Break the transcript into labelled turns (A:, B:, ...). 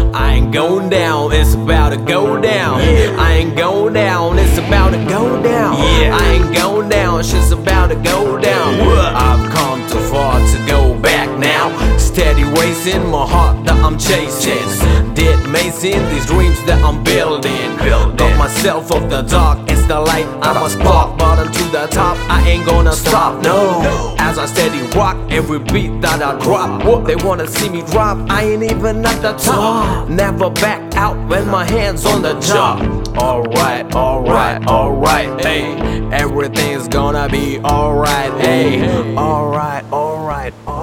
A: I ain't going down, it's about to go down. I ain't going down, it's about to go down. I ain't going down, shit's about to go down. I've come too far to go back now. Steady racing, my heart that I'm chasing. Dead mazing, these dreams that I'm building. Got myself off the dark, it's the light I'm a spark. Bottom to the top, I ain't gonna stop, no. As I steady rock, every beat that I drop, they wanna see me drop, I ain't even at the top. Never back out when my hands on the job. Alright, alright, alright, ayy. Everything's gonna be alright, ayy. Alright, alright, alright.